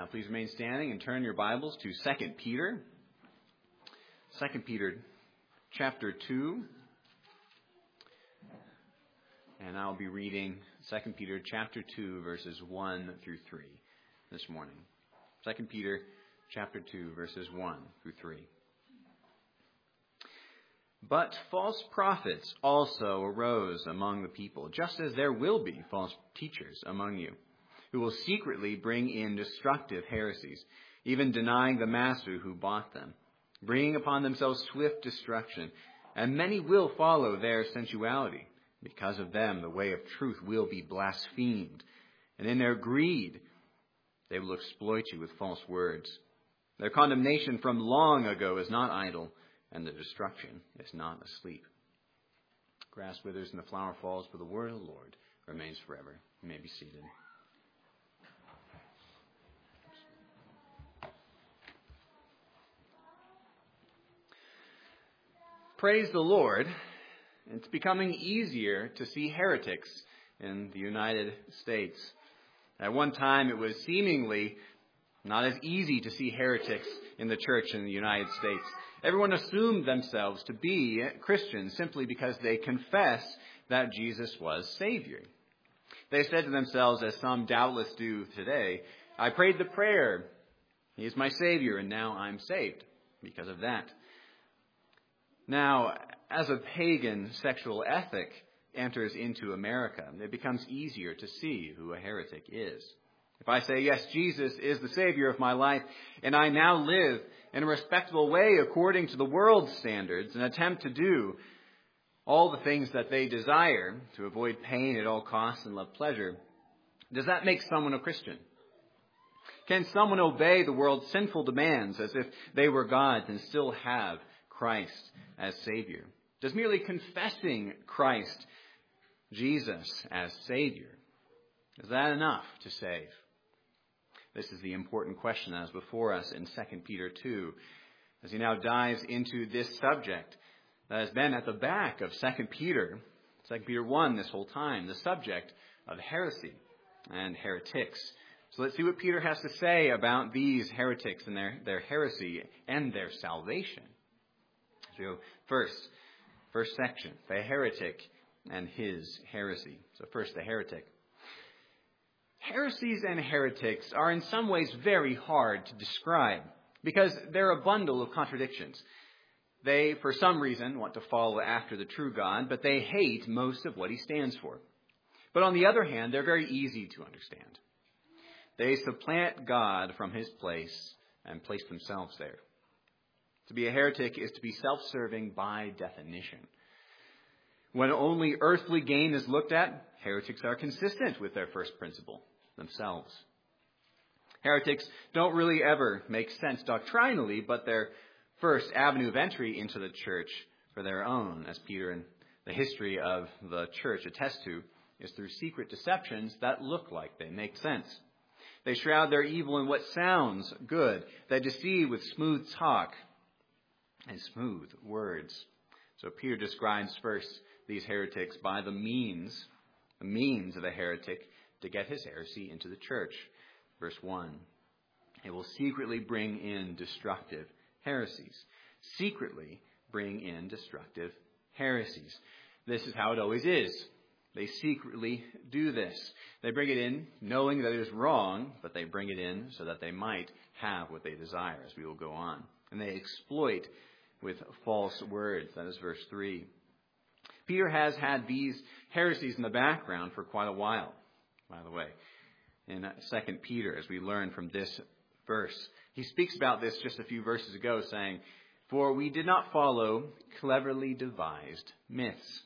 Now please remain standing and turn your Bibles to 2 Peter. 2 Peter chapter 2. And I'll be reading 2 Peter chapter 2 verses 1 through 3 this morning. 2 Peter chapter 2 verses 1 through 3. But false prophets also arose among the people, just as there will be false teachers among you, who will secretly bring in destructive heresies, even denying the master who bought them, bringing upon themselves swift destruction. And many will follow their sensuality. Because of them, the way of truth will be blasphemed. And in their greed, they will exploit you with false words. Their condemnation from long ago is not idle, and the destruction is not asleep. Grass withers and the flower falls, but the word of the Lord remains forever. You may be seated. Praise the Lord. It's becoming easier to see heretics in the United States. At one time, it was seemingly not as easy to see heretics in the church in the United States. Everyone assumed themselves to be Christians simply because they confessed that Jesus was Savior. They said to themselves, as some doubtless do today, I prayed the prayer, He is my Savior, and now I'm saved because of that. Now, as a pagan sexual ethic enters into America, it becomes easier to see who a heretic is. If I say, yes, Jesus is the Savior of my life, and I now live in a respectable way according to the world's standards and attempt to do all the things that they desire to avoid pain at all costs and love pleasure, does that make someone a Christian? Can someone obey the world's sinful demands as if they were gods and still have Christ as Savior? Does merely confessing Christ, Jesus, as Savior, is that enough to save? This is the important question that is before us in 2 Peter 2, as he now dives into this subject that has been at the back of 2 Peter 1 this whole time, the subject of heresy and heretics. So let's see what Peter has to say about these heretics and their heresy and their salvation. So first section, the heretic and his heresy. So first, the heretic. Heresies and heretics are in some ways very hard to describe because they're a bundle of contradictions. They, for some reason, want to follow after the true God, but they hate most of what he stands for. But on the other hand, they're very easy to understand. They supplant God from his place and place themselves there. To be a heretic is to be self-serving by definition. When only earthly gain is looked at, heretics are consistent with their first principle, themselves. Heretics don't really ever make sense doctrinally, but their first avenue of entry into the church for their own, as Peter and the history of the church attest to, is through secret deceptions that look like they make sense. They shroud their evil in what sounds good. They deceive with smooth talk and smooth words. So Peter describes first these heretics by the means of a heretic to get his heresy into the church. Verse 1, it will secretly bring in destructive heresies. Secretly bring in destructive heresies. This is how it always is. They secretly do this. They bring it in knowing that it is wrong, but they bring it in so that they might have what they desire, as we will go on. And they exploit with false words. That is verse 3. Peter has had these heresies in the background for quite a while, by the way. In 2 Peter, as we learn from this verse, he speaks about this just a few verses ago, saying, for we did not follow cleverly devised myths.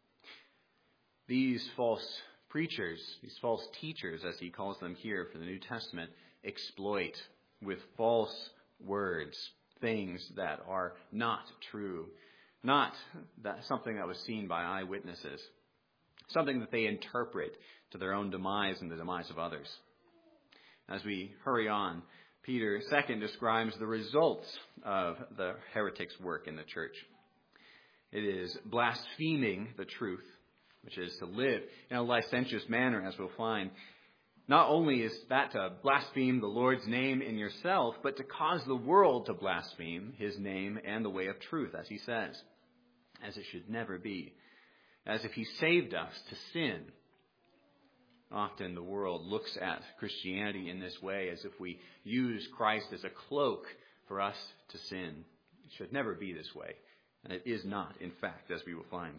These false preachers, these false teachers, as he calls them here for the New Testament, exploit with false words things that are not true, not that something that was seen by eyewitnesses, something that they interpret to their own demise and the demise of others. As we hurry on, Peter, second, describes the results of the heretic's work in the church. It is blaspheming the truth, which is to live in a licentious manner, as we'll find, Not only is that to blaspheme the Lord's name in yourself, but to cause the world to blaspheme his name and the way of truth, as he says, as it should never be, as if he saved us to sin. Often the world looks at Christianity in this way, as if we use Christ as a cloak for us to sin. It should never be this way, and it is not, in fact, as we will find.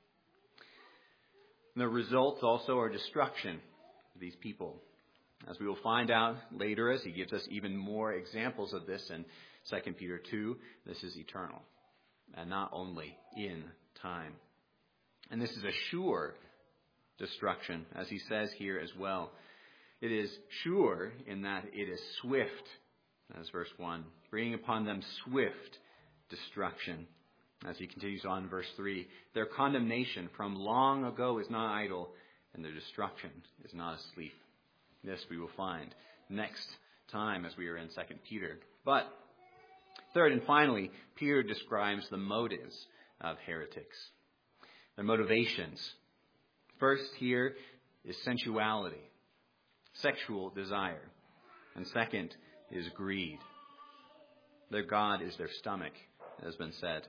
And the results also are destruction. These people, as we will find out later, as he gives us even more examples of this in 2 Peter 2, this is eternal and not only in time. And this is a sure destruction, as he says here as well. It is sure in that it is swift, as verse 1, bringing upon them swift destruction. As he continues on in verse 3, their condemnation from long ago is not idle, and their destruction is not asleep. This we will find next time as we are in 2 Peter. But third and finally, Peter describes the motives of heretics, their motivations. First here is sensuality, sexual desire. And second is greed. Their God is their stomach, as has been said.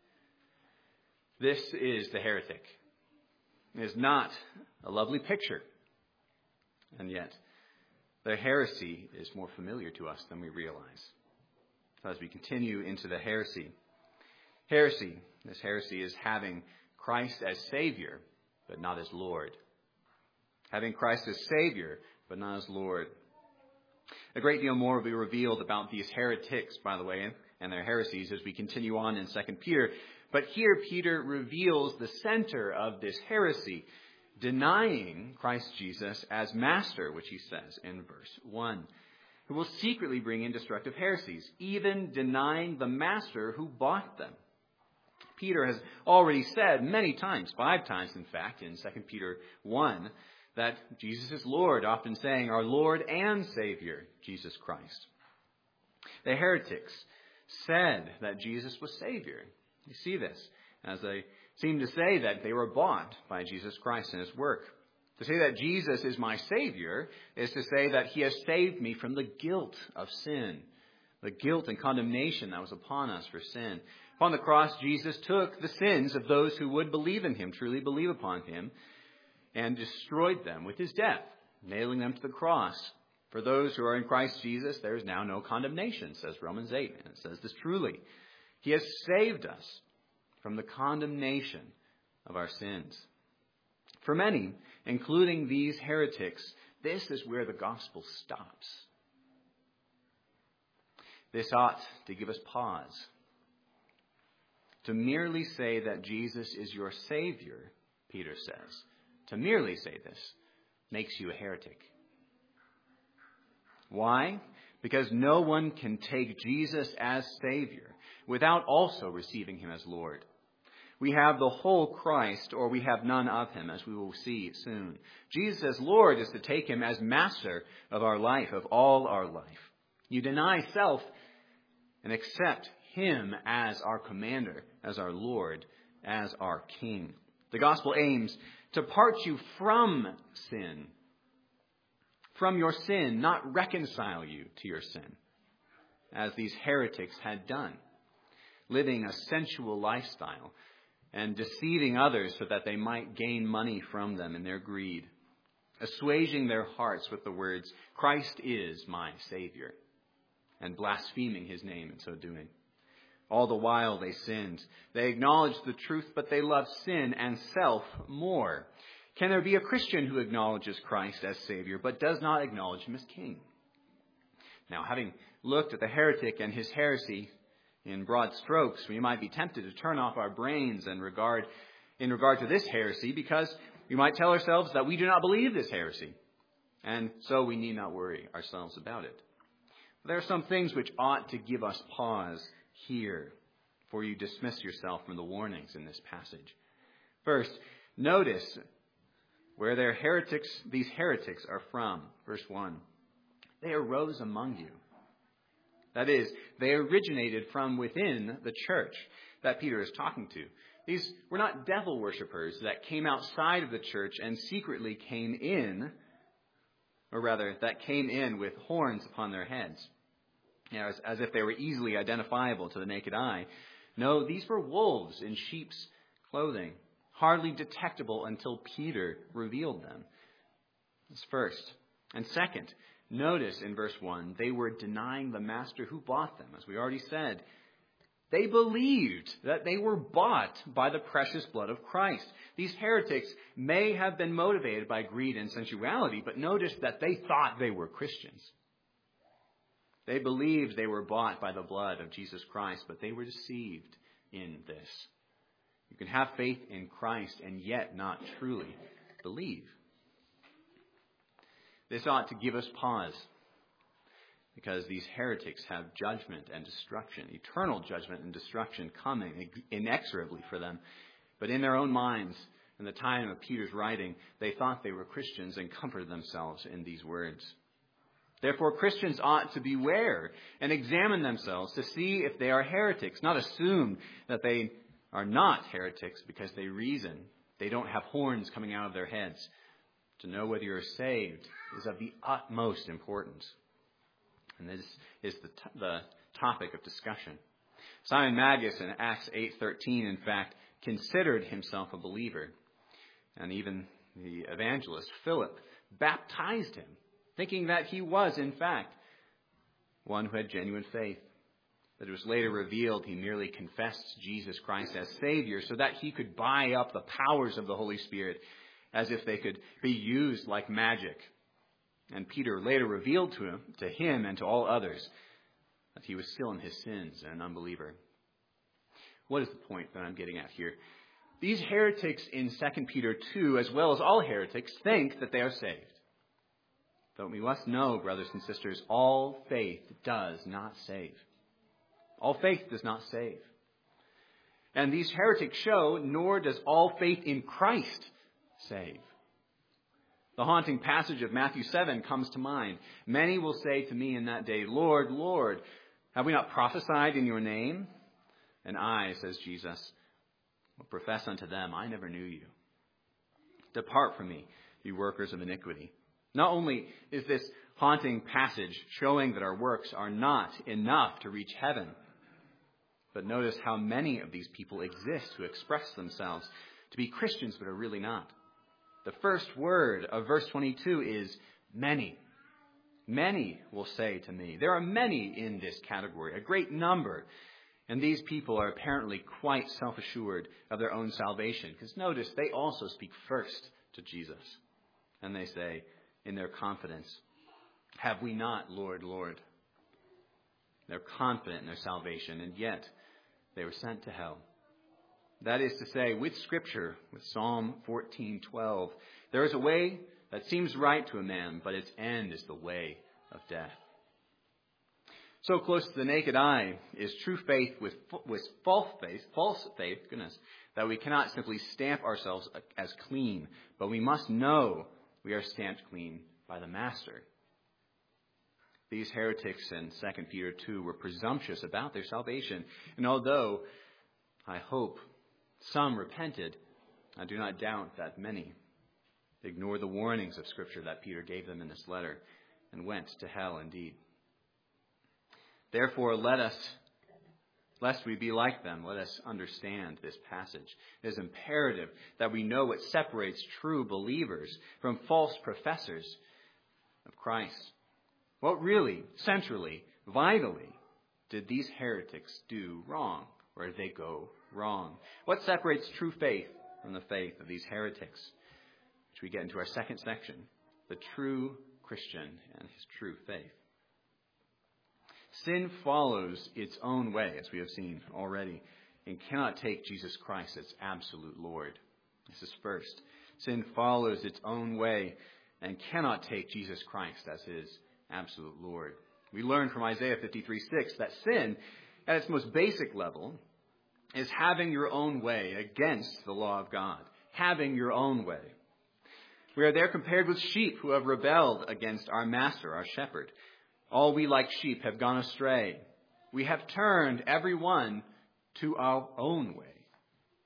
This is the heretic. It is not a lovely picture. And yet, their heresy is more familiar to us than we realize. As we continue into the heresy, this heresy is having Christ as Savior, but not as Lord. Having Christ as Savior, but not as Lord. A great deal more will be revealed about these heretics, by the way, and their heresies as we continue on in 2 Peter. But here Peter reveals the center of this heresy, denying Christ Jesus as master, which he says in verse 1, who will secretly bring in destructive heresies, even denying the master who bought them. Peter has already said many times, 5 times in fact, in 2 Peter 1, that Jesus is Lord, often saying our Lord and Savior, Jesus Christ. The heretics said that Jesus was Savior. You see this as they seem to say that they were bought by Jesus Christ and his work. To say that Jesus is my Savior is to say that he has saved me from the guilt of sin, the guilt and condemnation that was upon us for sin. Upon the cross, Jesus took the sins of those who would believe in him, truly believe upon him, and destroyed them with his death, nailing them to the cross. For those who are in Christ Jesus, there is now no condemnation, says Romans 8. And it says this truly. He has saved us from the condemnation of our sins. For many, including these heretics, this is where the gospel stops. This ought to give us pause. To merely say that Jesus is your Savior, Peter says, to merely say this makes you a heretic. Why? Because no one can take Jesus as Savior without also receiving him as Lord. We have the whole Christ, or we have none of him, as we will see soon. Jesus as Lord is to take him as master of our life, of all our life. You deny self and accept him as our commander, as our Lord, as our King. The gospel aims to part you from sin, from your sin, not reconcile you to your sin, as these heretics had done, living a sensual lifestyle and deceiving others so that they might gain money from them in their greed, assuaging their hearts with the words, Christ is my Savior, and blaspheming his name in so doing. All the while they sinned. They acknowledged the truth, but they loved sin and self more. Can there be a Christian who acknowledges Christ as Savior, but does not acknowledge him as King? Now, having looked at the heretic and his heresy in broad strokes, we might be tempted to turn off our brains in regard to this heresy, because we might tell ourselves that we do not believe this heresy, and so we need not worry ourselves about it. But there are some things which ought to give us pause here before you dismiss yourself from the warnings in this passage. First, notice where these heretics are from. Verse 1. They arose among you. That is, they originated from within the church that Peter is talking to. These were not devil worshippers that came outside of the church and secretly came in or rather, that came in with horns upon their heads, as if they were easily identifiable to the naked eye. No, these were wolves in sheep's clothing, hardly detectable until Peter revealed them. That's first. And second, notice in verse 1, they were denying the master who bought them. As we already said, they believed that they were bought by the precious blood of Christ. These heretics may have been motivated by greed and sensuality, but notice that they thought they were Christians. They believed they were bought by the blood of Jesus Christ, but they were deceived in this. You can have faith in Christ and yet not truly believe. This ought to give us pause, because these heretics have judgment and destruction, eternal judgment and destruction coming inexorably for them. But in their own minds, in the time of Peter's writing, they thought they were Christians and comforted themselves in these words. Therefore, Christians ought to beware and examine themselves to see if they are heretics, not assume that they are not heretics because they reason. They don't have horns coming out of their heads. To know whether you're saved is of the utmost importance. And this is the topic of discussion. Simon Magus in Acts 8:13, in fact, considered himself a believer. And even the evangelist Philip baptized him, thinking that he was, in fact, one who had genuine faith. But it was later revealed he merely confessed Jesus Christ as Savior so that he could buy up the powers of the Holy Spirit as if they could be used like magic. And Peter later revealed to him and to all others that he was still in his sins and an unbeliever. What is the point that I'm getting at here? These heretics in 2 Peter 2, as well as all heretics, think that they are saved. But we must know, brothers and sisters, all faith does not save. All faith does not save. And these heretics show, nor does all faith in Christ save. The haunting passage of Matthew 7 comes to mind. Many will say to me in that day, Lord, Lord, have we not prophesied in your name? And I, says Jesus, will profess unto them, I never knew you. Depart from me, you workers of iniquity. Not only is this haunting passage showing that our works are not enough to reach heaven, but notice how many of these people exist who express themselves to be Christians but are really not. The first word of verse 22 is many. Many will say to me. There are many in this category, a great number. And these people are apparently quite self-assured of their own salvation. Because notice, they also speak first to Jesus. And they say, in their confidence, have we not, Lord, Lord? They're confident in their salvation, and yet they were sent to hell. That is to say, with Scripture, with Psalm 14:12, there is a way that seems right to a man, but its end is the way of death. So close to the naked eye is true faith with false faith, that we cannot simply stamp ourselves as clean, but we must know we are stamped clean by the Master. These heretics in 2 Peter 2 were presumptuous about their salvation, and although I hope some repented, I do not doubt that many ignored the warnings of Scripture that Peter gave them in this letter and went to hell indeed. Therefore, lest we be like them, let us understand this passage. It is imperative that we know what separates true believers from false professors of Christ. What really, centrally, vitally, did these heretics do wrong? Or did they go wrong? What separates true faith from the faith of these heretics? Which we get into our second section, the true Christian and his true faith. Sin follows its own way, as we have seen already, and cannot take Jesus Christ as absolute Lord. This is first. Sin follows its own way and cannot take Jesus Christ as his absolute Lord. We learn from Isaiah 53:6 that sin, at its most basic level, is having your own way against the law of God. Having your own way. We are there compared with sheep who have rebelled against our master, our shepherd. All we like sheep have gone astray. We have turned every one to our own way.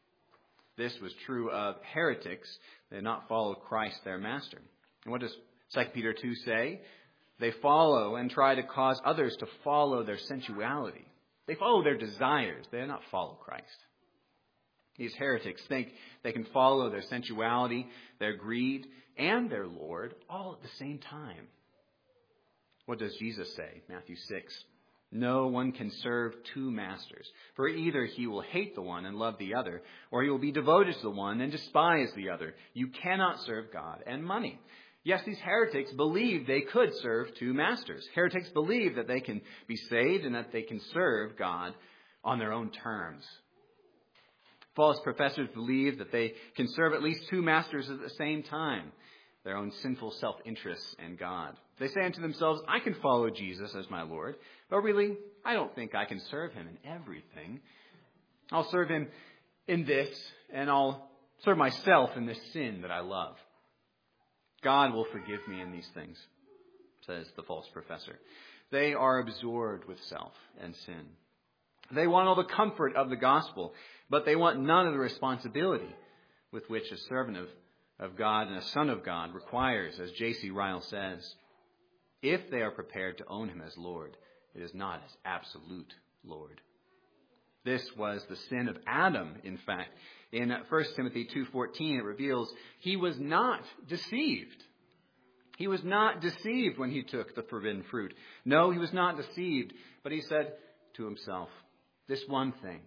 This was true of heretics. They did not follow Christ, their master. And what does 2 Peter 2 say, they follow and try to cause others to follow their sensuality. They follow their desires. They do not follow Christ. These heretics think they can follow their sensuality, their greed, and their Lord all at the same time. What does Jesus say? Matthew 6. No one can serve two masters, for either he will hate the one and love the other, or he will be devoted to the one and despise the other. You cannot serve God and money. Yes, these heretics believed they could serve two masters. Heretics believe that they can be saved and that they can serve God on their own terms. False professors believe that they can serve at least two masters at the same time, their own sinful self-interests and God. They say unto themselves, I can follow Jesus as my Lord, but really, I don't think I can serve him in everything. I'll serve him in this, and I'll serve myself in this sin that I love. God will forgive me in these things, says the false professor. They are absorbed with self and sin. They want all the comfort of the gospel, but they want none of the responsibility with which a servant of God and a son of God requires, as J.C. Ryle says. If they are prepared to own him as Lord, it is not as absolute Lord. This was the sin of Adam, in fact. In 1 Timothy 2:14, it reveals he was not deceived. He was not deceived when he took the forbidden fruit. No, he was not deceived, but he said to himself, this one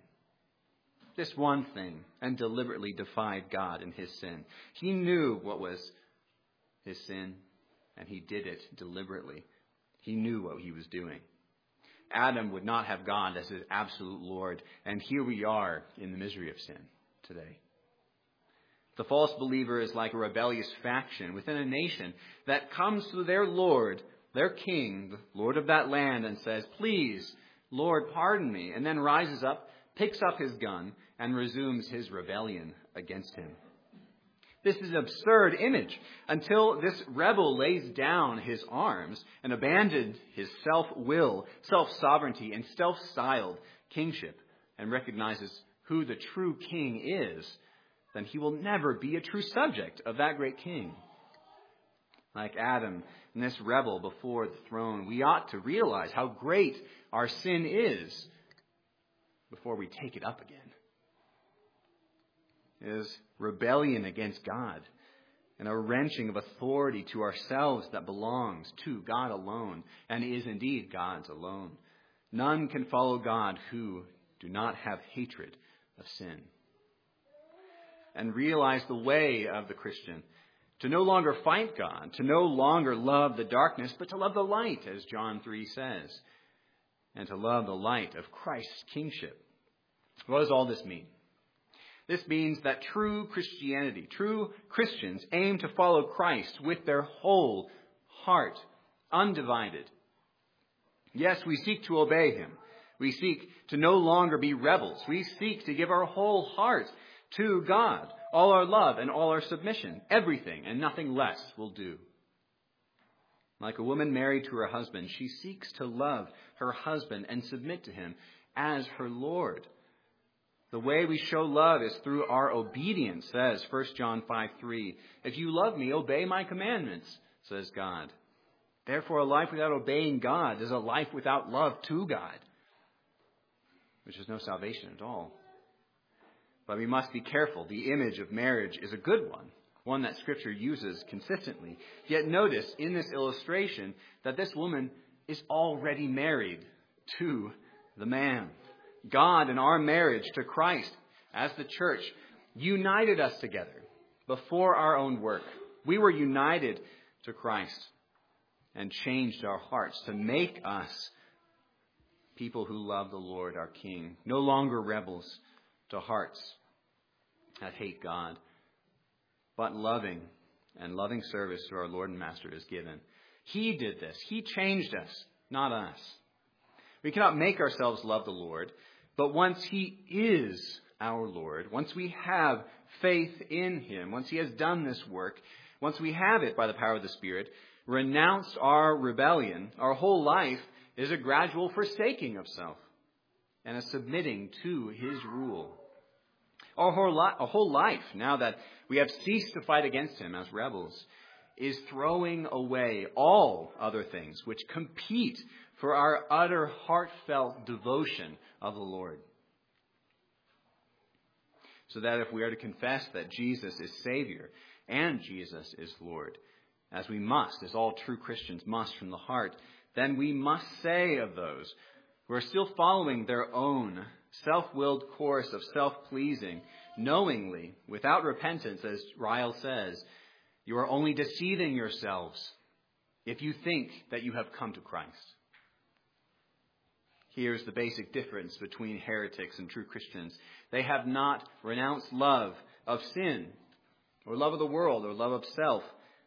thing, and deliberately defied God in his sin. He knew what was his sin, and he did it deliberately. He knew what he was doing. Adam would not have God as his absolute Lord, and here we are in the misery of sin today. The false believer is like a rebellious faction within a nation that comes to their Lord, their king, the Lord of that land, and says, please, Lord, pardon me, and then rises up, picks up his gun, and resumes his rebellion against him. This is an absurd image until this rebel lays down his arms and abandons his self-will, self-sovereignty, and self-styled kingship and recognizes who the true king is, then he will never be a true subject of that great king. Like Adam and this rebel before the throne, we ought to realize how great our sin is before we take it up again. It is rebellion against God and a wrenching of authority to ourselves that belongs to God alone and is indeed God's alone. None can follow God who do not have hatred of sin. And realize the way of the Christian, to no longer fight God, to no longer love the darkness, but to love the light, as John 3 says, and to love the light of Christ's kingship. What does all this mean? This means that true Christianity, true Christians aim to follow Christ with their whole heart, undivided. Yes, we seek to obey him. We seek to no longer be rebels. We seek to give our whole heart to God, all our love and all our submission. Everything and nothing less will do. Like a woman married to her husband, she seeks to love her husband and submit to him as her Lord. The way we show love is through our obedience, says 1 John 5:3. If you love me, obey my commandments, says God. Therefore, a life without obeying God is a life without love to God, which is no salvation at all. But we must be careful. The image of marriage is a good one that Scripture uses consistently. Yet notice in this illustration that this woman is already married to the man. God, in our marriage to Christ, as the church, united us together before our own work. We were united to Christ and changed our hearts to make us people who love the Lord, our King, no longer rebels to hearts that hate God, but loving service to our Lord and Master is given. He did this. He changed us, not us. We cannot make ourselves love the Lord, but once he is our Lord, once we have faith in him, once he has done this work, once we have it by the power of the Spirit, renounced our rebellion, our whole life is a gradual forsaking of self and a submitting to his rule. Our whole life, now that we have ceased to fight against him as rebels, is throwing away all other things which compete for our utter heartfelt devotion of the Lord. So that if we are to confess that Jesus is Savior and Jesus is Lord, as we must, as all true Christians must from the heart, then we must say of those who are still following their own self-willed course of self-pleasing, knowingly, without repentance, as Ryle says, you are only deceiving yourselves if you think that you have come to Christ. Here's the basic difference between heretics and true Christians. They have not renounced love of sin, or love of the world, or love of self.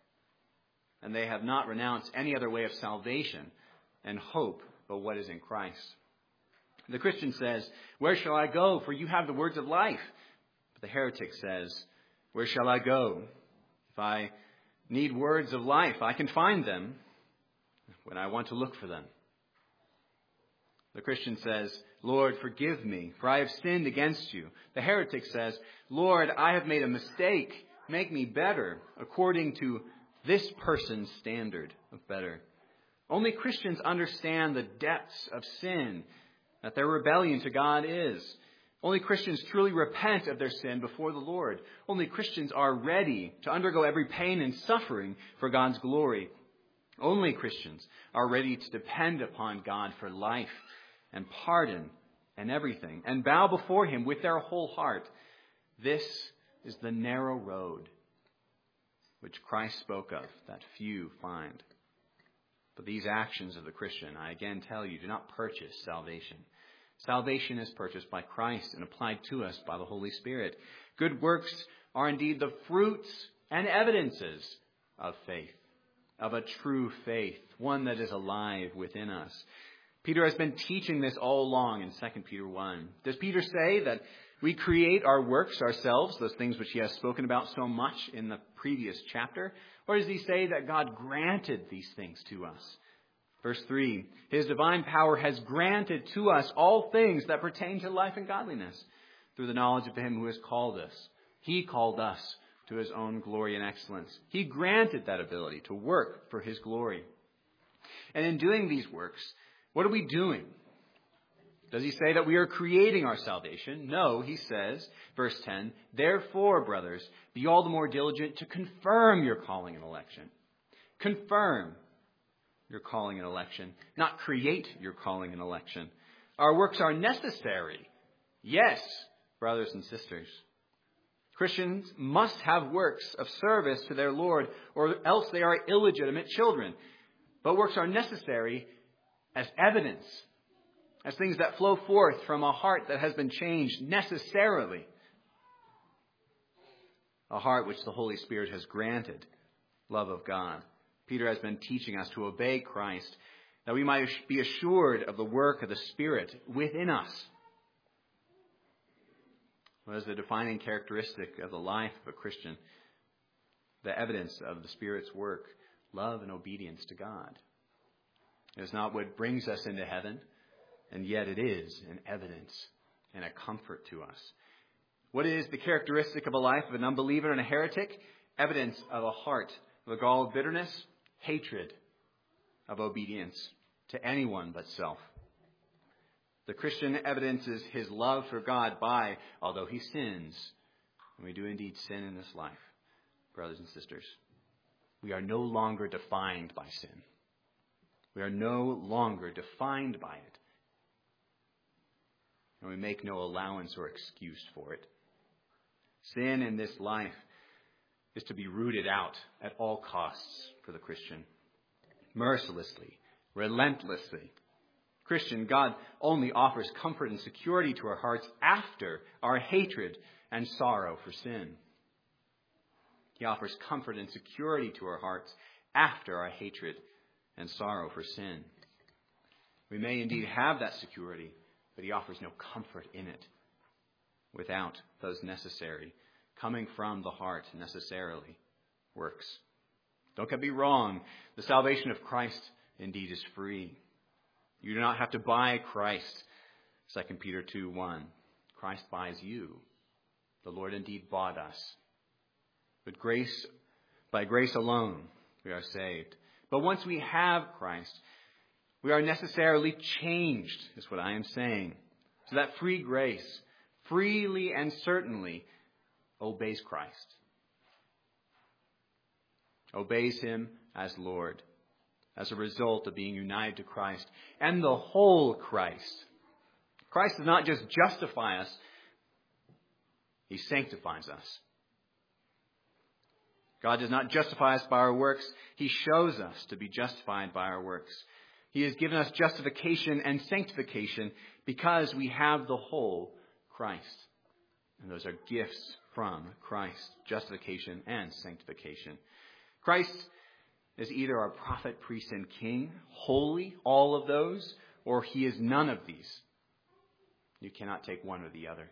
And they have not renounced any other way of salvation and hope but what is in Christ. The Christian says, "Where shall I go? For you have the words of life." But the heretic says, "Where shall I go? If I need words of life, I can find them when I want to look for them." The Christian says, "Lord, forgive me, for I have sinned against you." The heretic says, "Lord, I have made a mistake. Make me better according to this person's standard of better." Only Christians understand the depths of sin that their rebellion to God is. Only Christians truly repent of their sin before the Lord. Only Christians are ready to undergo every pain and suffering for God's glory. Only Christians are ready to depend upon God for life and pardon and everything, and bow before Him with their whole heart. This is the narrow road which Christ spoke of, that few find. But these actions of the Christian, I again tell you, do not purchase salvation. Salvation is purchased by Christ and applied to us by the Holy Spirit. Good works are indeed the fruits and evidences of faith, of a true faith, one that is alive within us. Peter has been teaching this all along in 2 Peter 1. Does Peter say that we create our works ourselves, those things which he has spoken about so much in the previous chapter? Or does he say that God granted these things to us? Verse 3, His divine power has granted to us all things that pertain to life and godliness through the knowledge of Him who has called us. He called us to His own glory and excellence. He granted that ability to work for His glory. And in doing these works, what are we doing? Does he say that we are creating our salvation? No, he says, verse 10, "Therefore, brothers, be all the more diligent to confirm your calling and election." Confirm your calling and election, not create your calling and election. Our works are necessary. Yes, brothers and sisters. Christians must have works of service to their Lord, or else they are illegitimate children. But works are necessary as evidence, as things that flow forth from a heart that has been changed necessarily. A heart which the Holy Spirit has granted, love of God. Peter has been teaching us to obey Christ, that we might be assured of the work of the Spirit within us. What is the defining characteristic of the life of a Christian? The evidence of the Spirit's work, love and obedience to God. It is not what brings us into heaven, and yet it is an evidence and a comfort to us. What is the characteristic of a life of an unbeliever and a heretic? Evidence of a heart of a gall of bitterness, hatred of obedience to anyone but self. The Christian evidences his love for God by, although he sins, and we do indeed sin in this life, brothers and sisters, we are no longer defined by sin. We are no longer defined by it. And we make no allowance or excuse for it. Sin in this life is to be rooted out at all costs for the Christian. Mercilessly, relentlessly. Christian, God only offers comfort and security to our hearts after our hatred and sorrow for sin. He offers comfort and security to our hearts after our hatred and sorrow for sin. We may indeed have that security, but He offers no comfort in it without those necessary, coming from the heart necessarily, works. Don't get me wrong. The salvation of Christ indeed is free. You do not have to buy Christ. 2 Peter 2:1. Christ buys you. The Lord indeed bought us. But by grace alone, we are saved. But once we have Christ, we are necessarily changed, is what I am saying. So that free grace freely and certainly obeys Christ. Obeys him as Lord, as a result of being united to Christ and the whole Christ. Christ does not just justify us, he sanctifies us. God does not justify us by our works. He shows us to be justified by our works. He has given us justification and sanctification because we have the whole Christ. And those are gifts from Christ, justification and sanctification. Christ is either our prophet, priest, and king, holy, all of those, or he is none of these. You cannot take one or the other.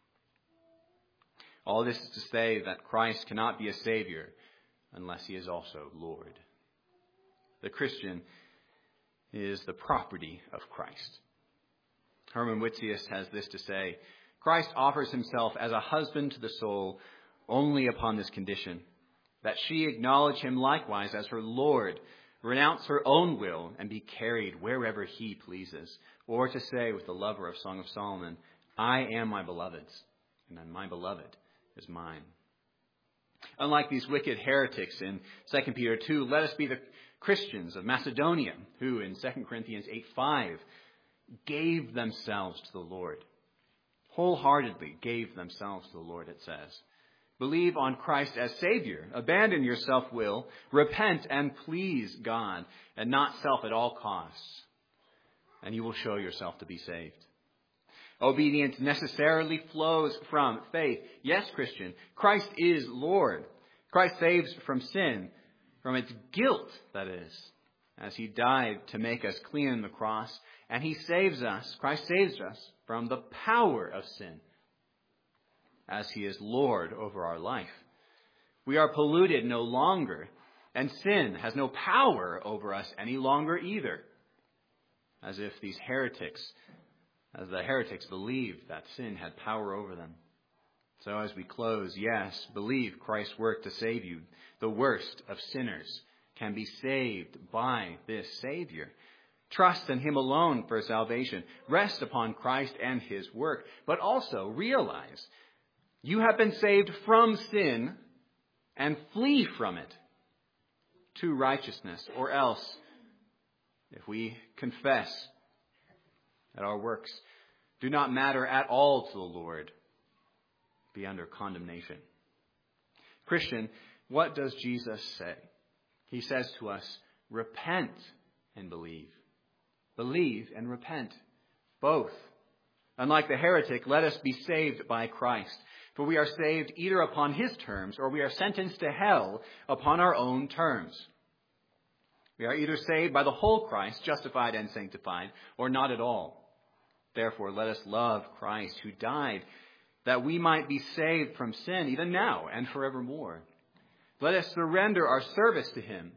All this is to say that Christ cannot be a Savior unless he is also Lord. The Christian is the property of Christ. Herman Whittius has this to say: Christ offers himself as a husband to the soul only upon this condition, that she acknowledge him likewise as her Lord, renounce her own will, and be carried wherever he pleases. Or to say with the lover of Song of Solomon, I am my beloved's, and my beloved is mine. Unlike these wicked heretics in 2 Peter 2, let us be the Christians of Macedonia, who in 2 Corinthians 8:5 gave themselves to the Lord. Wholeheartedly gave themselves to the Lord, it says. Believe on Christ as Savior. Abandon your self-will. Repent and please God, and not self at all costs. And you will show yourself to be saved. Obedience necessarily flows from faith. Yes, Christian, Christ is Lord. Christ saves from sin, from its guilt, that is, as he died to make us clean on the cross. And he saves us, Christ saves us from the power of sin, as he is Lord over our life. We are polluted no longer, and sin has no power over us any longer either. As if the heretics believed that sin had power over them. So as we close, yes, believe Christ's work to save you. The worst of sinners can be saved by this Savior. Trust in him alone for salvation. Rest upon Christ and his work. But also realize you have been saved from sin and flee from it to righteousness. Or else, if we confess that our works do not matter at all to the Lord, be under condemnation. Christian, what does Jesus say? He says to us, repent and believe. Believe and repent. Both. Unlike the heretic, let us be saved by Christ. For we are saved either upon his terms or we are sentenced to hell upon our own terms. We are either saved by the whole Christ, justified and sanctified, or not at all. Therefore, let us love Christ, who died that we might be saved from sin, even now and forevermore. Let us surrender our service to him,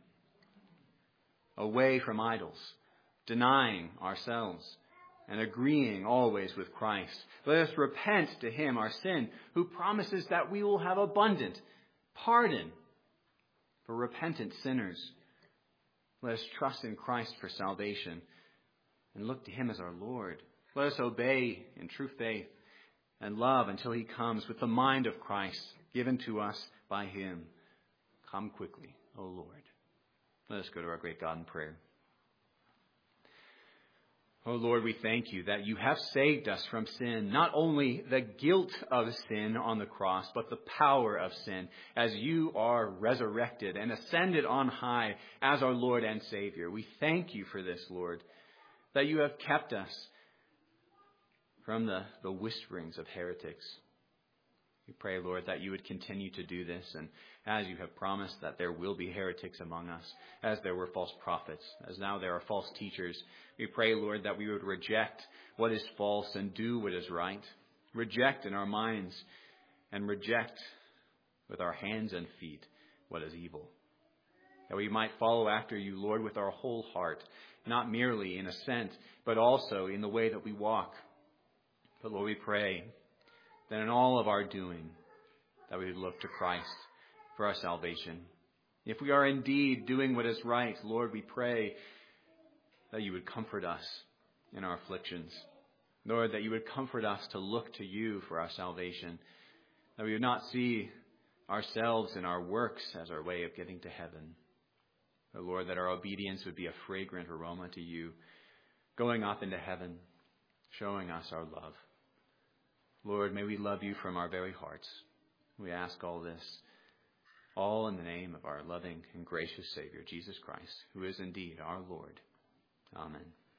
away from idols, denying ourselves, and agreeing always with Christ. Let us repent to him our sin, who promises that we will have abundant pardon for repentant sinners. Let us trust in Christ for salvation and look to him as our Lord. Let us obey in true faith and love until he comes with the mind of Christ given to us by him. Come quickly, O Lord. Let us go to our great God in prayer. O Lord, we thank you that you have saved us from sin, not only the guilt of sin on the cross, but the power of sin, as you are resurrected and ascended on high as our Lord and Savior. We thank you for this, Lord, that you have kept us from the whisperings of heretics. We pray, Lord, that you would continue to do this, and as you have promised that there will be heretics among us, as there were false prophets, as now there are false teachers, we pray, Lord, that we would reject what is false and do what is right. Reject in our minds and reject with our hands and feet what is evil. That we might follow after you, Lord, with our whole heart, not merely in assent, but also in the way that we walk. But Lord, we pray that in all of our doing, that we would look to Christ for our salvation. If we are indeed doing what is right, Lord, we pray that you would comfort us in our afflictions. Lord, that you would comfort us to look to you for our salvation. That we would not see ourselves and our works as our way of getting to heaven. But Lord, that our obedience would be a fragrant aroma to you, going up into heaven, showing us our love. Lord, may we love you from our very hearts. We ask all this, all in the name of our loving and gracious Savior, Jesus Christ, who is indeed our Lord. Amen.